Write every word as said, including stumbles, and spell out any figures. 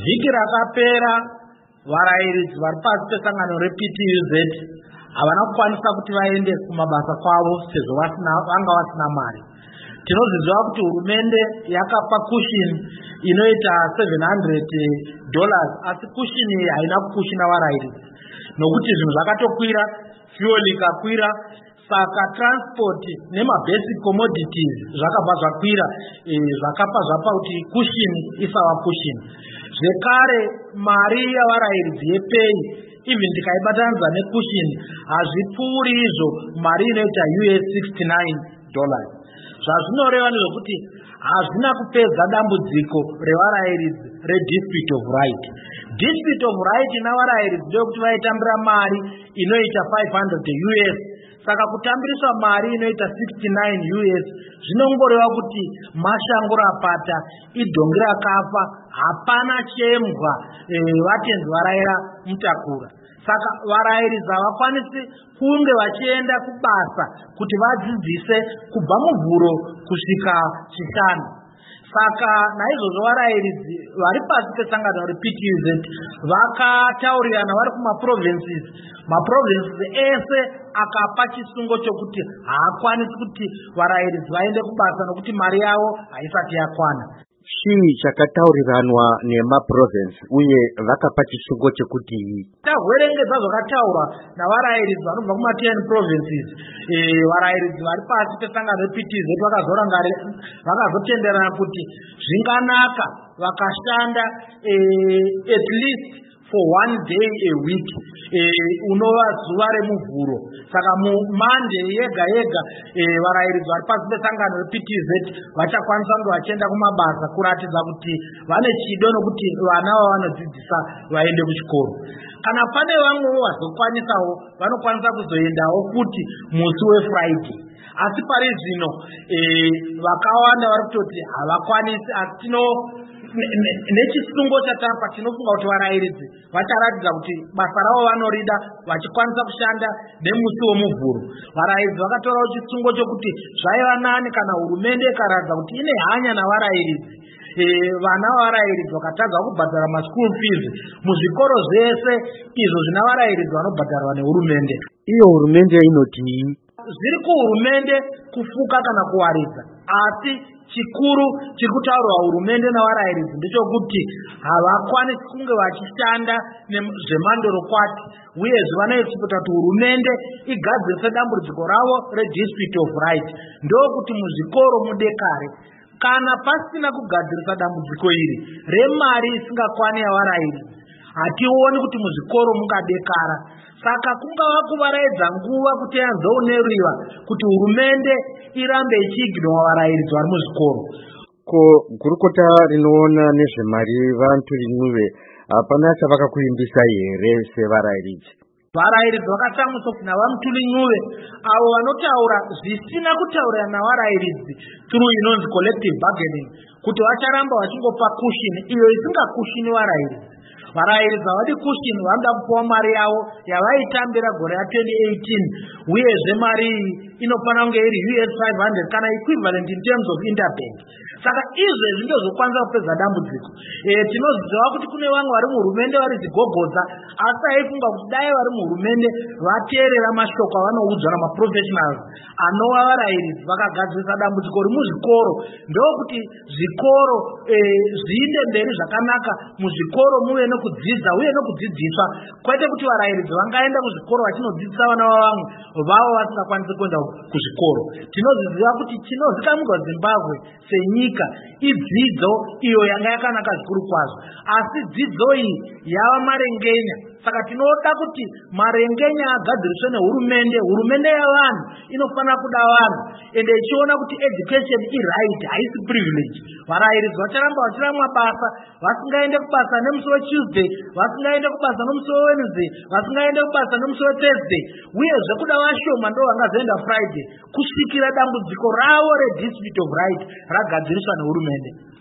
Vhiki rakapera varairidzi vari pasi pesangano reP T U Z havana kukwanisa kuti vaende kumabasa kwavo sezvo vanga vasina mari. Tinozviziva kuti hurumende yakapa kushini inoita seven hundred dollars asi kushini iyi haina kukushina varairidzi nokuti zvinhu zvakatokwira, fuel ikakwira, saka transport nemabasic commodities zvakabva zvakwira, e, zvakapa zvapa kuti kushini isava kushini. Zvekare mari yavarairidzi yepay even tikaibatanidza nekushini hazvipfuuri izvo mari inoita U S sixty-nine dollars. Zvazvinoreva ndezvokuti hazvina kupedza dambudziko revarairidzi redispute of right. Dispute of right navarairidzi ndokuti vaitambira mari inoita five hundred U S, saka kutambiriswa mari inoita sixty-nine U S zvinongoreva kuti mashango rapata, idhongi rakafa, hapana chembwa e, vatenzi varaira mutakura. Saka varairidzi havakwanisi kunge vachienda kubasa kuti vadzidzise kubva muvhuro kusvika chishanu. Saka naizvozvo varairidzi vari pasi pesangano reP T U Z vakataurirana vari kumaprovinces. Maprovinces ese akapa chisungo chokuti haakwanisi kuti varairidzi vaende kubasa nokuti mari yavo haisati yakwana. Chii chakatauriranwa nemaprovince uye vakapa chisungo chekuti tagwerengedza zvakataurwa navarairidzi vanobva kuma ten provinces. E, varairidzi vari pasi pesangano reP T U Z vakazotenderana kuti zvinganaka vakashanda e, at least for one day a week, e, unova zuva remuvhuro. Saka muMonday yega yega e, varairidzi vari pasi pesangano reP T U Z vachakwanisa kunge vachienda kumabasa kuratidza kuti vane chido nokuti vana vavanodzidzisa vaende kuchikoro. Kana pane vamwewo vazokwanisawo vanokwanisa kuzoendawo kuti musi weFriday. Asi pari zvino e, vakawanda vari kutoti havakwanisi, asi tino nechisungo chatapa tinofunga kuti varairidzi vacharatidza kuti basa ravo vanorida vachikwanisa kushanda nemusi womuvhuro. Varairidzi vakatorawo chisungo chokuti zvaiva nani kana hurumende ikaratidza kuti ine hanya navarairidzi, e, vana vavarairidzi vakatadza kubhadhara maschool fees muzvikoro zvese izvo zvina varairidzi vanobhadharwa nehurumende. Iyo hurumende inoti zviri kuhurumende kufuka kana kuwaridza, asi chikuru chiri kutaurwa hurumende navarairidzi ndechokuti havakwanisi kunge vachishanda zvemandorokwati, uyezve vanoexpecta kuti hurumende igadzirise dambudziko ravo redispute of right. Ndokuti muzvikoro mudekare kana pasina kugadzirisa dambudziko iri remari isingakwani yavarairidzi, hationi kuti muzvikoro mungadekara. Saka kungava kuvaraidza nguva kuti yanzooneriwa kuti hurumende irambe ichiignora varairidzi vari muzvikoro. Ko gurukota rinoona nezvemari vantu rinwiwe hapana chavakakuimbisa here sevarairidzi? Varairidzi vakatsamwisa kuti navamutulinyuve avo vanotaura zvisina kutaurira navarairidzi through inonzi collective bargaining kuti vacharamba vachingopa kushini iyo isingakushini varairidzi. Varairidzi havadi kushini, vanoda kupiwa mari yavo yavaitambira gore ratwenty eighteen, uyezve mari iyi inofanira kunge iri U S five hundred kana equivalent in terms of interbank. Saka izvezvi ndozvokwanisa kupedza dambudziko. E, tinoziva kuti kune vamwe vari muhurumende vari zigogodza, asi aifunga kuti dai vari muhurumende vateerera mashoko avanoudzwa namaprofessionals anova varairidzi vakagadzirisa dambudziko remuzvikoro. Ndokuti zvikoro e, zviinde mberi zvakanaka, muzvikoro muve nokudzidza uye nokudzidziswa, kwete kuti varairidzi vangaenda kuzvikoro vachinodzidzisa vana vavamwe vavo vasingakwanisi kuenda kuzvikoro. Tinozviziva kuti chinozikamwa Zimbabwe senyika idzidzo iyo yanga yakanaka zvikuru kwazvo, asi dzidzo iyi yava marengenya. Saka tinoda kuti marengenya agadziriswe nehurumende. Hurumende yavanhu inofanira kuda vanhu ende ichiona kuti education iright haisi privilege. Varairidzi vacharamba vachira mabasa, vasingaende kubasa nemusi weTuesday, vasingaende kubasa nemusi weWednesday, vasingaende kubasa nemusi weThursday, uyezve kuda vashoma ndo vangazoenda Friday kusvikira dambudziko ravo redispute of right ragadziriswa nehurumende.